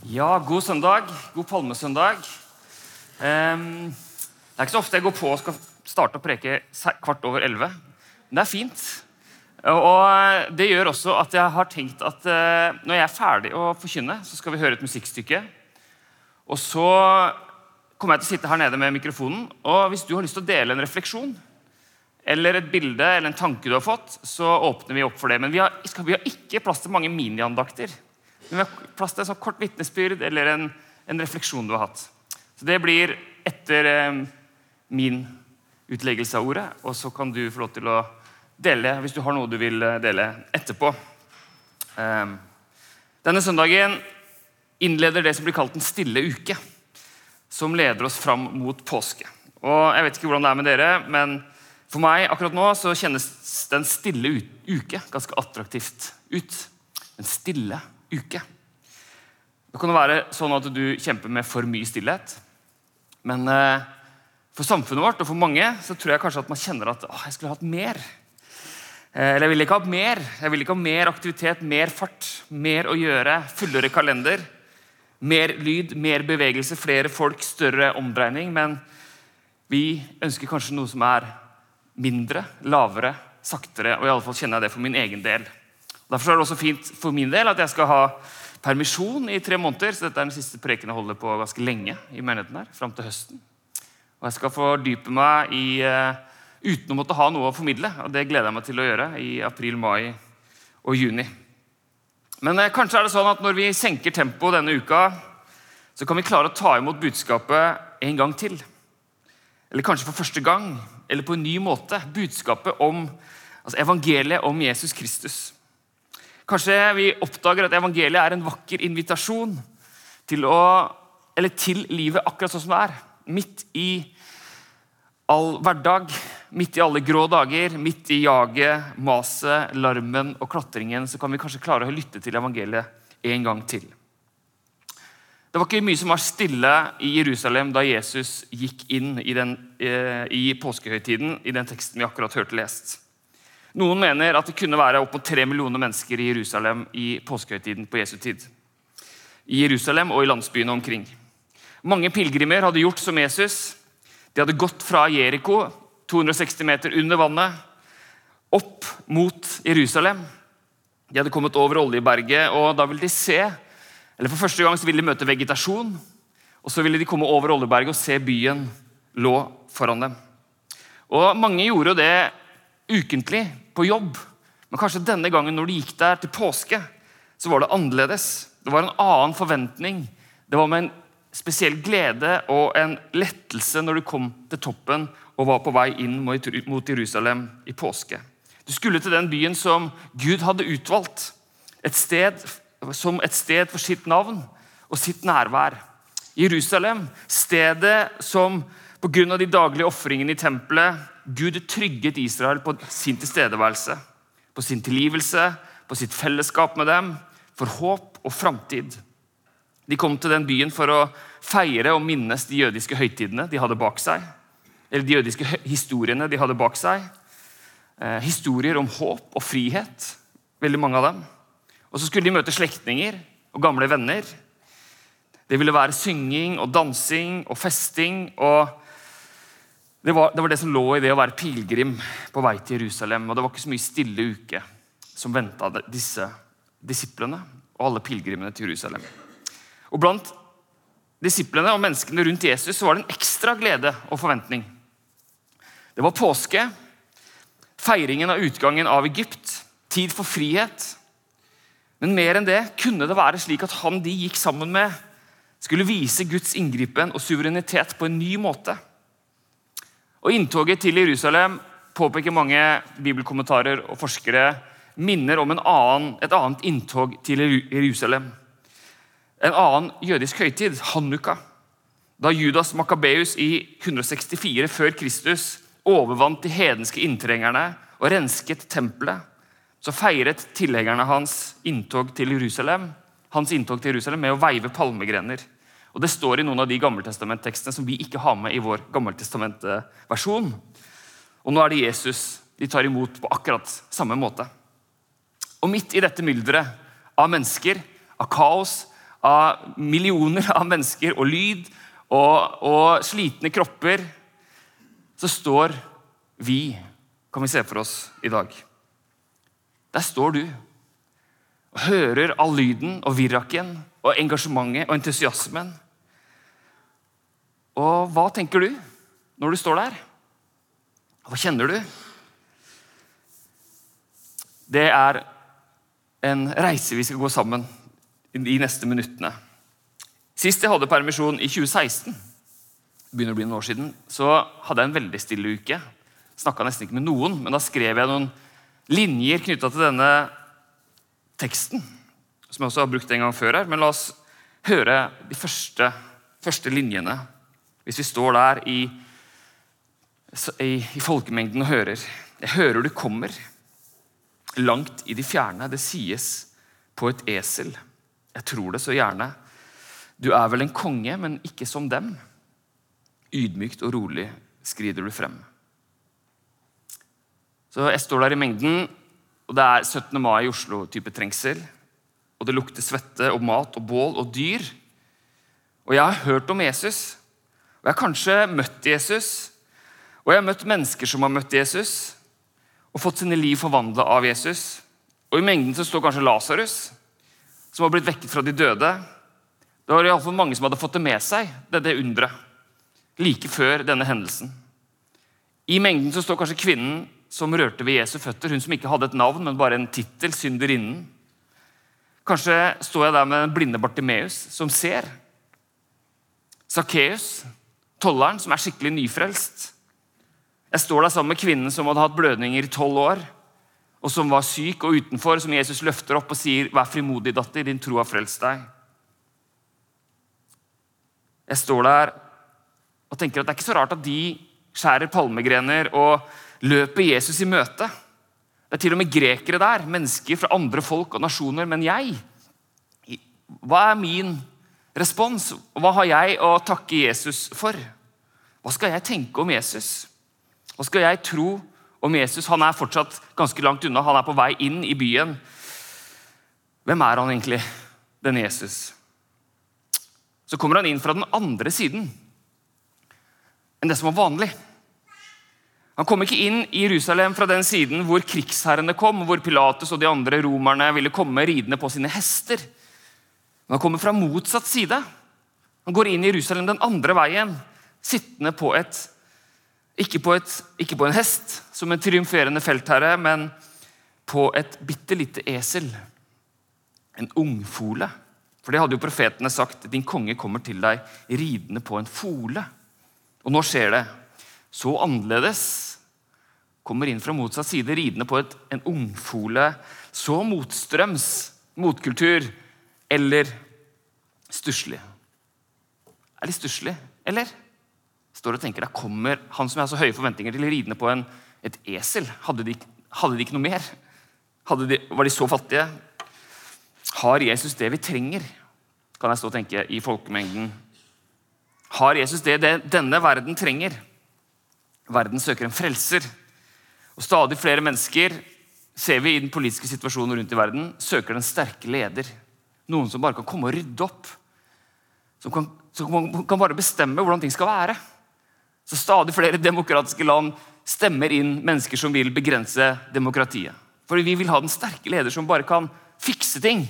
Ja, god søndag, god palmesøndag. Det er ikke så ofte jeg går på og skal starte å preke 11:15, men det er fint. Og det gjør også at jeg har tenkt at når jeg er ferdig å forkynne, så skal vi høre et musikkstykke. Og så kommer jeg til å sitte her nede med mikrofonen, og hvis du har lyst til å dele en refleksjon, eller et bilde, eller en tanke du har fått, så åpner vi opp for det. Men vi har ikke plass til mange mini-andakter. Men vi har plass til en sånn kort vitnesbyrd eller en refleksjon du har hatt. Så det blir etter min utleggelse av ordet, og så kan du få lov til å dele hvis du har noe du vil dele etterpå. Denne søndagen innleder det som blir kalt en stille uke, som leder oss fram mot påske. Og jeg vet ikke hvordan det er med dere, men for meg akkurat nå så kjennes den stille uke ganske attraktivt ut. En stille uke. Det kan være sånn at du kjemper med for mye stillhet, men for samfunnet vårt og for mange så tror jeg kanskje at man kjenner at jeg skulle hatt mer. Eller jeg vil ikke ha mer. Jeg vil ikke ha mer aktivitet, mer fart, mer å gjøre, fullere kalender, mer lyd, mer bevegelse, flere folk, større omdreining, men vi ønsker kanskje noe som er mindre, lavere, saktere, og i alle fall kjenner jeg det for min egen del. Derfor er det også fint for min del at jeg skal ha permisjon i 3 måneder, så dette er den siste preken jeg holder på ganske lenge i menigheten her, frem til høsten. Og jeg skal fordype meg uten å måtte ha noe å formidle, og det gleder jeg meg til å gjøre i april, mai og juni. Men kanskje er det sånn at når vi senker tempoet denne uka, så kan vi klare å ta imot budskapet en gang til. Eller kanskje for første gang, eller på en ny måte. Budskapet om, evangeliet om Jesus Kristus. Kanskje vi oppdager at evangeliet er en vakker invitasjon til livet akkurat sånn som det er. Midt i all hverdag, midt i alle grå dager, midt i jaget, maset, larmen og klatringen, så kan vi kanskje klare å lytte til evangeliet en gang til. Det var ikke mye som var stille i Jerusalem da Jesus gikk inn i påskehøytiden, i den teksten vi akkurat hørte lest. Noen mener at det kunne være opp mot 3 millioner mennesker i Jerusalem i påskehøytiden på Jesu tid. I Jerusalem og i landsbyene omkring. Mange pilgrimer hadde gjort som Jesus. De hadde gått fra Jericho, 260 meter under vannet, opp mot Jerusalem. De hadde kommet over Oljeberget, og da ville de se, eller for første gang så ville de møte vegetasjon, og så ville de komme over Oljeberget og se byen lå foran dem. Og mange gjorde det ukentlig på jobb, men kanskje denne gangen når de gikk der til påske, så var det annerledes. Det var en annen forventning. Det var med en spesiell glede og en lettelse når du kom til toppen og var på vei inn mot Jerusalem i påske. Du skulle til den byen som Gud hadde utvalgt, et sted for sitt navn og sitt nærvær. Jerusalem, stedet som på grunn av de daglige offringene i tempelet, Gud trygget Israel på sin tilstedeværelse, på sin tilgivelse, på sitt fellesskap med dem, for håp og fremtid. De kom til den byen for å feire og minnes de jødiske høytidene de hadde bak seg, eller de jødiske historiene de hadde bak seg. Historier om håp og frihet, veldig mange av dem. Og så skulle de møte slektninger og gamle venner. Det ville være synging og dansing og festing, og det var det som lå i det å være pilgrim på vei til Jerusalem, og det var ikke så mye stille uke som ventet disse disiplene og alle pilgrimene til Jerusalem. Og blant disiplene og menneskene rundt Jesus så var det en ekstra glede og forventning. Det var påske, feiringen av utgangen av Egypt, tid for frihet. Men mer enn det kunne det være slik at han de gikk sammen med skulle vise Guds inngripen og suverenitet på en ny måte. Og inntoget til Jerusalem, påpeker mange bibelkommentarer og forskere, minner om et annet inntog til Jerusalem. En annen jødisk høytid, Hanukka, da Judas Maccabeus i 164 før Kristus overvant de hedenske inntrengerne og rensket tempelet, så feiret tilhengerne hans inntog til Jerusalem med å veive palmegrener. Og det står i noen av de gammeltestamenttekstene som vi ikke har med i vår gammeltestamentversjon. Og nå er det Jesus de tar imot på akkurat samme måte. Og midt i dette myldret av mennesker, av kaos, av millioner av mennesker og lyd og slitne kropper, så står vi, kan vi se for oss i dag. Der står du og hører all lyden og virraken og engasjementet og entusiasmen. Og hva tenker du når du står der? Hva kjenner du? Det er en reise vi skal gå sammen i de neste minuttene. Sist jeg hadde permisjon i 2016, begynner å bli noen år siden, så hadde jeg en veldig stille uke. Snakket nesten ikke med noen, men da skrev jeg noen linjer knyttet til denne teksten, som jeg også har brukt en gang før her, men la oss høre de første linjene. Hvis vi står der i folkemengden og hører. Jeg hører du kommer, langt i de fjerne, det sies på et esel. Jeg tror det så gjerne. Du er vel en konge, men ikke som dem. Ydmykt og rolig skrider du frem. Så jeg står der i mengden, og det er 17. mai i Oslo-type trengsel, og det lukter svette og mat og bål og dyr. Og jeg har hørt om Jesus, og jeg har kanskje møtt Jesus, og jeg har møtt mennesker som har møtt Jesus, og fått sine liv forvandlet av Jesus. Og i mengden så står kanskje Lazarus, som har blitt vekket fra de døde. Det var i alle fall mange som hadde fått det med seg, det undret, like før denne hendelsen. I mengden så står kanskje kvinnen som rørte ved Jesu føtter, hun som ikke hadde et navn, men bare en titel, synderinnen. Kanskje står jeg der med den blinde Bartimeus, som ser. Zacchaeus, tolleren, som er skikkelig nyfrelst. Jeg står der sammen med kvinnen som hadde hatt blødninger i 12 år, og som var syk og utenfor, som Jesus løfter opp og sier, vær frimodig, datter, din tro har frelst deg. Jeg står der og tenker at det er ikke så rart at de skjærer palmegrener og løper Jesus i møte. Det er til og med grekere der, mennesker fra andre folk og nasjoner, men jeg, hva er min respons? Hva har jeg å takke Jesus for? Hva skal jeg tenke om Jesus? Hva skal jeg tro om Jesus? Han er fortsatt ganske langt unna, han er på vei inn i byen. Hvem er han egentlig, den Jesus? Så kommer han inn fra den andre siden enn det som var vanlig. Han kom ikke inn i Jerusalem fra den siden hvor krigsherrene kom, hvor Pilatus og de andre romerne ville komme ridende på sine hester. Men han kommer fra motsatt side. Han går inn i Jerusalem den andre veien, sittende på ikke på en hest, som en triumferende feltherre, men på et bittelite esel. En ungfole. For det hadde jo profetene sagt, din konge kommer til deg ridende på en fole. Og nå skjer det. Så annerledes kommer inn fra motsatt side, ridende på en ungfole. Så motstrøms, motkultur, eller stusslig. Er det stusslig, eller? Står og tenker, der kommer han som jeg har så høye forventninger til, ridende på et esel. Hadde de ikke noe mer? Var de så fattige? Har Jesus det vi trenger? Kan jeg stå og tenke i folkemengden. Har Jesus det denne verden trenger? Verden søker en frelser. Og stadig flere mennesker, ser vi i den politiske situasjonen rundt i verden, søker den sterke leder. Noen som bare kan komme og rydde opp. Som kan bare bestemme hvordan ting skal være. Så stadig flere demokratiske land stemmer inn mennesker som vil begrense demokratiet. Fordi vi vil ha den sterke leder som bare kan fikse ting.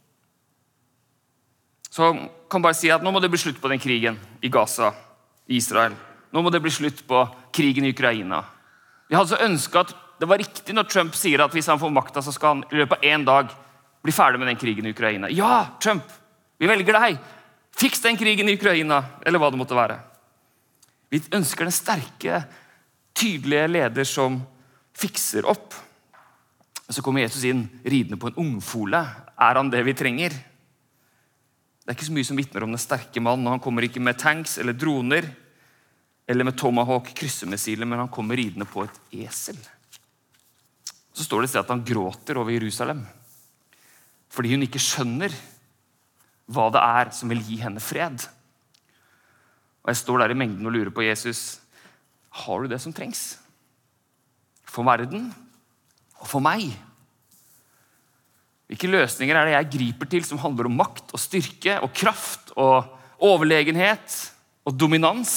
Så kan bare si at nå må det bli slutt på den krigen i Gaza, i Israel. Nå må det bli slutt på krigen i Ukraina. Vi hadde så ønsket at det var riktig når Trump sier at hvis han får makta, så skal han i løpet av 1 dag bli ferdig med den krigen i Ukraina. Ja, Trump, vi velger deg. Fiks den krigen i Ukraina, eller hva det måtte være. Vi ønsker den sterke, tydelige leder som fikser opp. Så kommer Jesus inn, ridende på en ungfole. Er han det vi trenger? Det er ikke så mye som vitner om den sterke mann, og han kommer ikke med tanks eller droner, eller med Tomahawk kryssemissiler, men han kommer ridende på et esel. Så står det at han gråter over Jerusalem, fordi hun ikke skjønner hva det er som vil gi henne fred. Og jeg står der i mengden og lurer på Jesus, har du det som trengs? For verden og for meg? Hvilke løsninger er det jeg griper til som handler om makt og styrke og kraft og overlegenhet og dominans?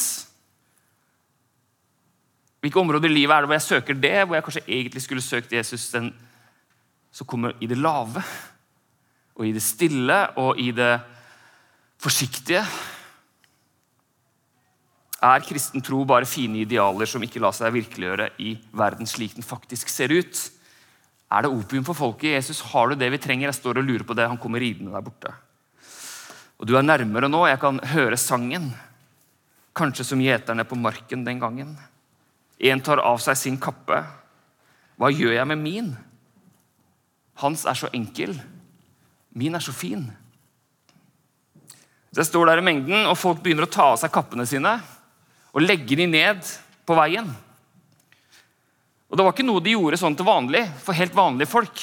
Hvilke områder i livet er det hvor jeg søker det, hvor jeg kanskje egentlig skulle søkt Jesus, den som kommer i det lave, og i det stille, og i det forsiktige? Er kristen tro bare fine idealer som ikke lar seg virkeliggjøre i verden slik den faktisk ser ut? Er det opium for folket? Jesus, har du det vi trenger? Jeg står og lurer på det. Han kommer ridende der borte. Og du er nærmere nå. Jeg kan høre sangen. Kanskje som gjeterne på marken den gangen. En tar av seg sin kappe. Hva gjør jeg med min? Hans er så enkel. Min er så fin. Så jeg står der i mengden, og folk begynner å ta av seg kappene sine og legge de ned på veien. Og det var ikke noe de gjorde sånn til vanlig, for helt vanlige folk.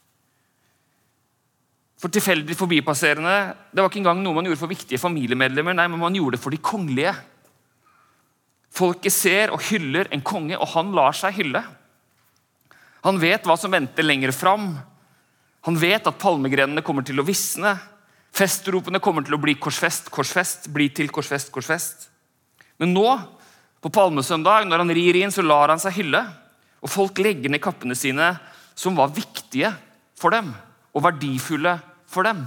For tilfeldig forbipasserende. Det var ikke engang noe man gjorde for viktige familiemedlemmer, nei, men man gjorde det for de kongelige. Folket ser og hyller en konge, og han lar seg hylle. Han vet hva som venter lenger fram. Han vet at palmegrenene kommer til å visne. Festropene kommer til å bli korsfest, korsfest, bli til korsfest, korsfest. Men nå, på palmesøndag, når han rir inn, så lar han seg hylle. Og folk legger ned kappene sine som var viktige for dem, og verdifulle for dem.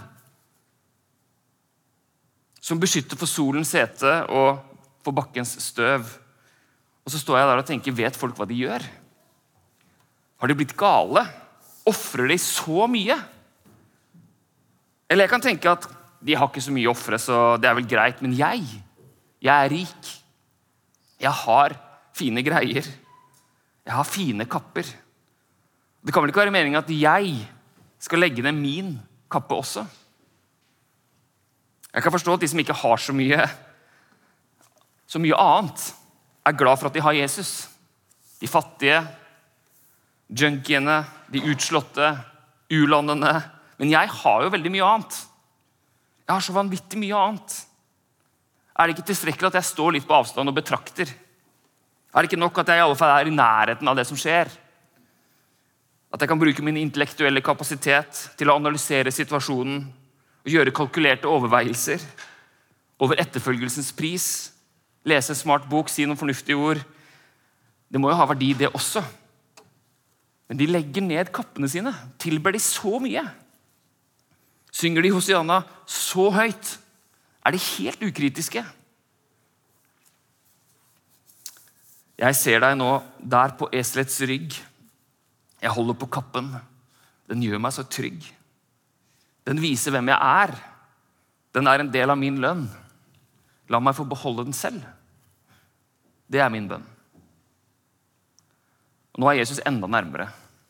Som beskytter for solens hete og for bakkens støv. Og så står jeg der og tenker, vet folk hva de gjør? Har de blitt gale? Offrer de så mye? Eller jeg kan tenke at de har ikke så mye offre, så det er vel greit, men jeg er rik. Jeg har fine greier. Jeg har fine kapper. Det kan vel ikke være meningen at jeg skal legge ned min kappe også? Jeg kan forstå at de som ikke har så mye annet, er glad for at de har Jesus. De fattige, junkiene, de utslåtte, ulandene. Men jeg har jo veldig mye annet. Jeg har så vanvittig mye annet. Er det ikke tilstrekkelig at jeg står litt på avstand og betrakter? Er det ikke nok at jeg i alle fall er i nærheten av det som skjer? At jeg kan bruke min intellektuelle kapasitet til å analysere situasjonen og gjøre kalkulerte overveielser over etterfølgelsens pris, lese en smart bok, si noen fornuftige ord. Det må jo ha verdi det også. Men de legger ned kappene sine, tilber de så mye. Synger de Hosianna så høyt, er de helt ukritiske. Jeg ser deg nå der på eselets rygg. Jeg holder på kappen. Den gjør meg så trygg. Den viser hvem jeg er. Den er en del av min lønn. La meg få beholde den selv. Det er min bønn. Og nå er Jesus enda nærmere.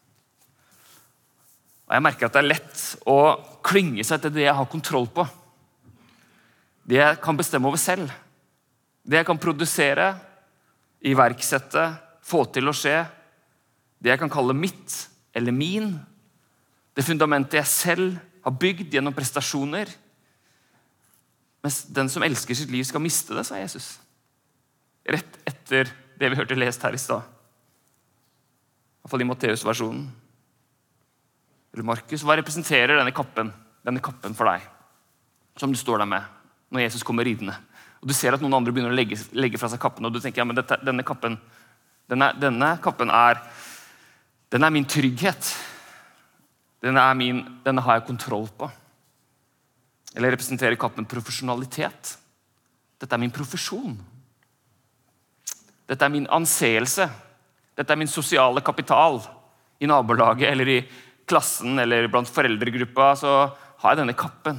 Og jeg merker at det er lett å klynge seg til det jeg har kontroll på. Det jeg kan bestemme over selv. Det jeg kan produsere, iverksette, få til å skje. Det jeg kan kalle mitt eller min. Det fundamentet jeg selv har bygd gjennom prestasjoner. Mens den som elsker sitt liv skal miste det, sa Jesus. Rett etter det vi hørte lest her i stad. I hvert fall i Matteus-versjonen. Eller Markus, hva representerer denne kappen for deg? Som du står der med når Jesus kommer ridende. Og du ser at noen andre begynner å legge fra seg kappen, og du tenker, ja, men denne kappen er min trygghet. Denne har jeg kontroll på. Eller representerer kappen profesjonalitet. Dette er min profesjon. Dette er min anseelse. Dette er min sosiale kapital. I nabolaget, eller i klassen, eller blant foreldregruppa, så har jeg denne kappen.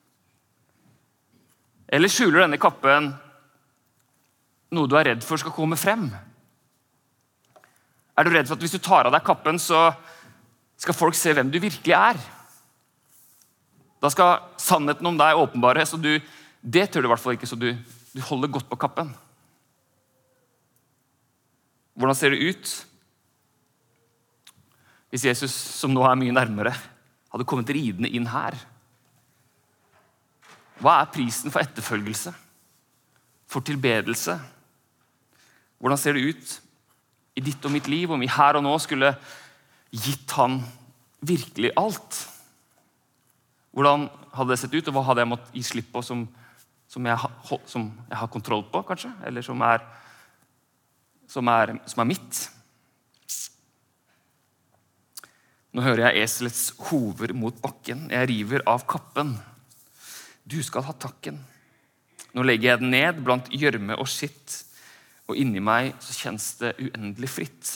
Eller skjuler denne kappen noe du er redd for skal komme frem? Er du redd for at hvis du tar av deg kappen, så skal folk se hvem du virkelig er? Da skal sannheten om deg åpenbares, og det tør du i hvert fall ikke, så du holder godt på kappen. Hvordan ser det ut hvis Jesus, som nå er mye nærmere, hadde kommet ridende inn her? Hva er prisen for etterfølgelse? For tilbedelse? Hvordan ser det ut i ditt og mitt liv om vi her og nå skulle gitt han virkelig alt? Hvordan hadde det sett ut, og hva hadde jeg måttet gi slipp på som jeg har kontroll på, kanskje? Eller som er mitt? Nå hører jeg eselets hover mot bakken. Jeg river av kappen. Du skal ha takken. Nå legger jeg den ned blant gjørme og skitt, og inni meg så kjennes det uendelig fritt.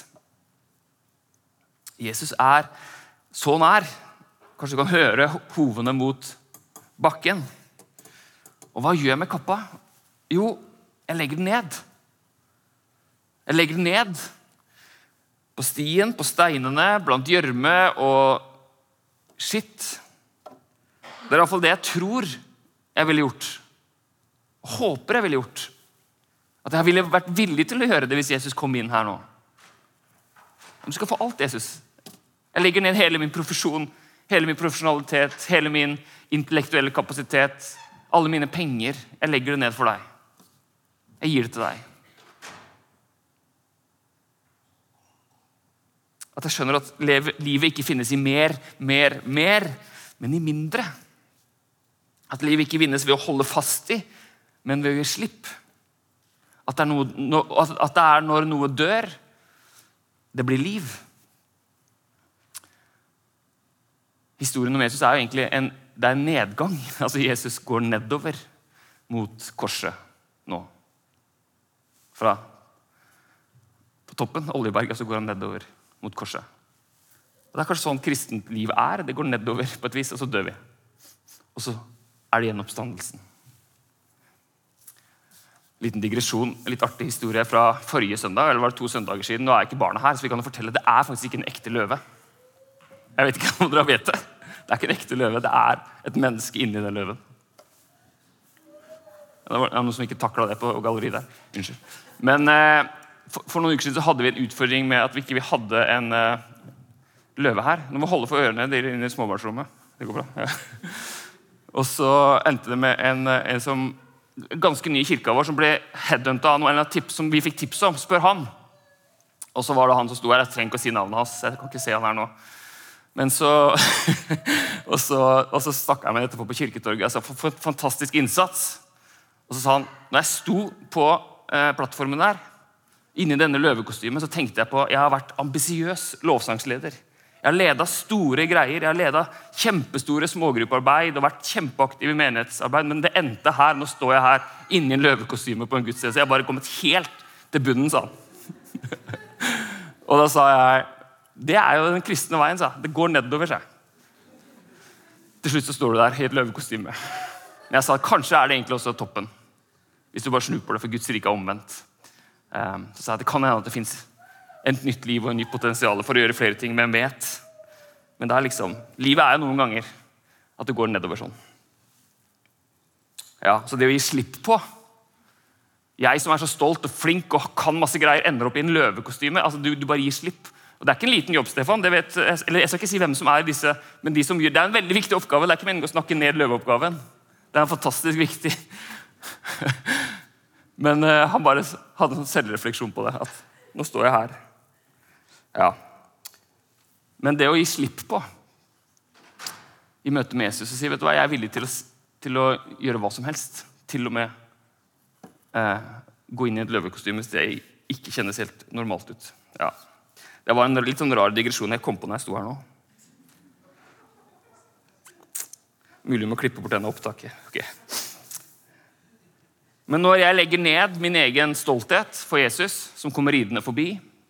Jesus er så nær. Kanskje du kan høre hovene mot bakken. Og hva gjør jeg med kappa? Jo, jeg legger den ned. Jeg legger den ned på stien, på steinene, blant gjørme og skitt. Det er i hvert fall det jeg tror jeg ville gjort. Håper jeg ville gjort. At jeg ville vært villig til å gjøre det hvis Jesus kom inn her nå. Du skal få alt, Jesus. Jeg legger ned hele min profesjon, hele min profesjonalitet, hele min intellektuelle kapasitet, alle mine penger. Jeg legger det ned for deg. Jeg gir det til deg. At jeg skjønner at livet ikke finnes i mer, men i mindre. At livet ikke vinnes ved å holde fast i, men ved å gi slipp. At det er når noe dør, det blir liv. Historien om Jesus er jo egentlig en nedgang. Altså Jesus går nedover mot korset nå. På toppen, Oljeberget, så går han nedover mot korset. Og det er kanskje sånn kristent liv er. Det går nedover på et vis, og så dør vi. Og så er det gjenoppstandelsen. Liten digresjon, en litt artig historie fra forrige søndag, eller var det 2 søndager siden. Nå er ikke barna her, så vi kan jo fortelle. Det er faktisk ikke en ekte løve. Jeg vet ikke om dere vet det. Det er ikke en ekte løve, det er et menneske inni den løven. Det var noen som ikke taklet det på galleriet der. Unnskyld. Men for noen uker siden så hadde vi en utfordring med at vi ikke hadde en løve her. Nå må holde for ørene, dere inne i småbarnsrommet. Det går bra. Ja. Og så endte det med en som ganske ny i kirka vår som ble headhuntet av noen tips som vi fikk tips om. Spør han. Og så var det han som sto her. Jeg trenger ikke å si navnet hans. Jeg kan ikke se han her nå. Men så og så snakket jeg med etterpå på Kirketorget. Altså, for en fantastisk innsats. Og så sa han, når jeg sto på plattformen der, inni denne løvekostymen, så tenkte jeg på, jeg har vært ambisiøs lovsangsleder. Jeg har ledet store greier, jeg har ledet kjempestore smågruppearbeid og vært kjempeaktiv i menighetsarbeid, men det endte her, nå står jeg her inni en løvekostyme på en gudstjeneste. Jeg har bare kommet helt til bunnen, sa han. Og da sa jeg, det er jo den kristne veien, sa. Det går nedover seg. Til slutt så står du der i et løvekostyme. Men jeg sa, kanskje er det egentlig også toppen. Hvis du bare snur på det, for Guds rike er omvendt. Så sa jeg, det kan hende at det finnes et nytt liv og en ny potensial for å gjøre flere ting, men jeg vet. Men det er liksom, livet er jo noen ganger at det går nedover sånn. Ja, så det å gi slipp på. Jeg som er så stolt og flink og kan masse greier, ender opp i en løvekostyme. Altså, du bare gir slipp. Og det er ikke en liten jobb, Stefan. Det vet, eller jeg skal ikke si hvem som er disse, men de som gjør, det er en veldig viktig oppgave. Det er ikke meningen å snakke ned løveoppgaven. Det er en fantastisk viktig. Men han bare hadde en selvrefleksjon på det, at nå står jeg her. Ja. Men det å gi slipp på, i møte med Jesus, og si, vet du hva, jeg er villig til å gjøre hva som helst, til og med gå inn i et løvekostyme hvis det ikke kjennes helt normalt ut. Ja. Det var en litt sånn rar digresjon jeg kom på når jeg sto her nå. Mulig med å klippe bort denne opptaket. Ok. Men når jeg legger ned min egen stolthet for Jesus, som kommer ridende forbi,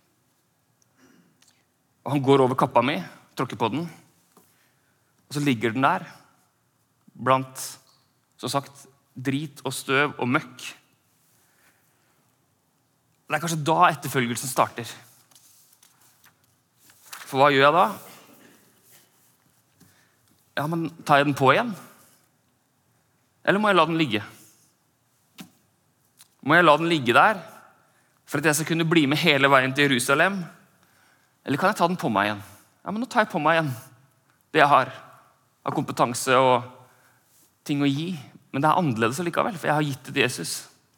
og han går over kappa mi, tråkker på den, og så ligger den der, blant, som sagt, drit og støv og møkk. Det er kanskje da etterfølgelsen starter. For hva gjør jeg da? Ja, men tar jeg den på igjen? Eller må jeg la den ligge? Må jeg la den ligge der for at jeg skal kunne bli med hele veien til Jerusalem? Eller kan jeg ta den på meg igjen? Ja, men nå tar jeg på meg igjen det jeg har av kompetanse og ting å gi. Men det er annerledes allikevel, for jeg har gitt det til Jesus.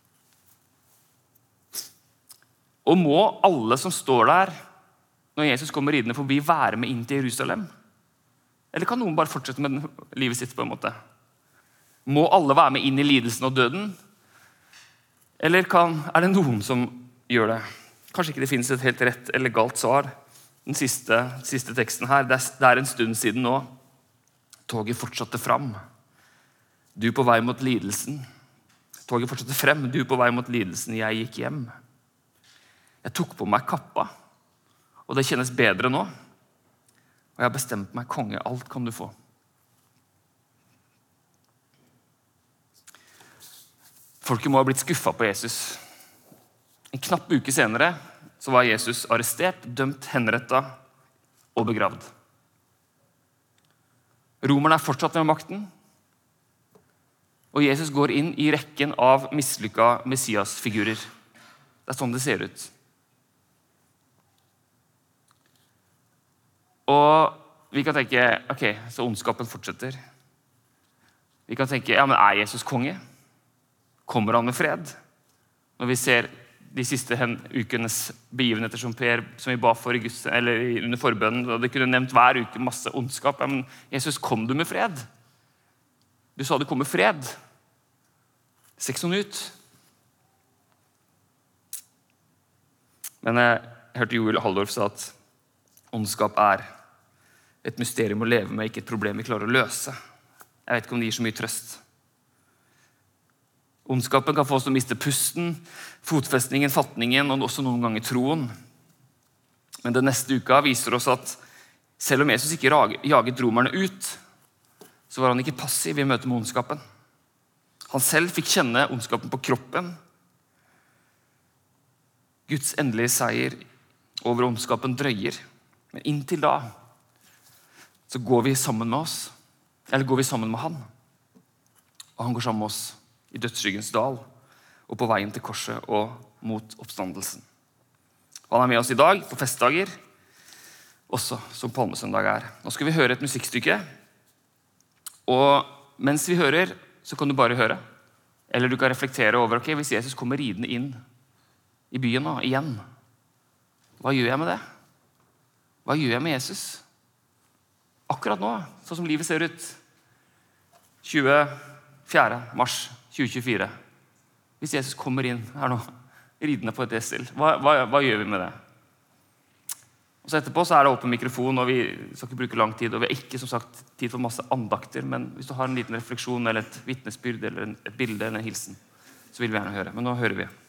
Og må alle som står der når Jesus kommer ridende forbi, være med inn til Jerusalem? Eller kan noen bare fortsette med livet sitt på en måte? Må alle være med inn i lidelsen og døden? Eller er det noen som gjør det? Kanskje ikke det finnes et helt rett eller galt svar. Den siste teksten her, det er en stund siden nå. Toget fortsatte fram. Du på vei mot lidelsen. Toget fortsatte frem. Du på vei mot lidelsen. Jeg gikk hjem. Jeg tok på meg kappa, og det kjennes bedre nå. Og jeg har bestemt meg, konge, alt kan du få. Folket må ha blitt skuffet på Jesus. En knapp uke senere så var Jesus arrestert, dømt, henrettet og begravd. Romerne er fortsatt med makten, og Jesus går inn i rekken av mislykkede messiasfigurer. Det er sånn det ser ut. Og vi kan tenke, ok, så ondskapen fortsetter. Vi kan tenke, ja, men er Jesus konge? Kommer han med fred? Når vi ser de siste ukenes begivenheter som vi ba for under forbønnen, og det kunne nevnt hver uke masse ondskap. Ja, men Jesus, kom du med fred? Du sa det kom med fred. Det ser ikke sånn ut. Men jeg hørte Joel Halldorf sa at ondskap er et mysterium å leve med, ikke et problem vi klarer å løse. Jeg vet ikke om det gir så mye trøst. Ondskapen kan få oss til å miste pusten, fotfestningen, fatningen og også noen ganger troen. Men den neste uka viser oss at selv om Jesus ikke jaget romerne ut, så var han ikke passiv i møte med ondskapen. Han selv fikk kjenne ondskapen på kroppen. Guds endelige seier over ondskapen drøyer. Men inntil da så går vi sammen med han. Og han går sammen med oss i dødsskyggens dal og på veien til korset og mot oppstandelsen. Han er med oss i dag på festdager, også som palmesøndag er. Nå skal vi høre et musikkstykke, og mens vi hører, så kan du bare høre. Eller du kan reflektere over, ok, hvis Jesus kommer ridende inn i byen nå, igjen, hva gjør jeg med det? Hva gjør jeg med Jesus? Akkurat nå, sånn som livet ser ut, 24. mars 2024. Hvis Jesus kommer inn her nå, ridende på et esel, hva gjør vi med det? Og så etterpå så er det åpen mikrofon, og vi skal ikke bruke lang tid, og vi har ikke som sagt tid for masse andakter, men hvis du har en liten refleksjon, eller et vitnesbyrd, eller et bilde, eller en hilsen, så vil vi gjerne høre. Men nå hører vi.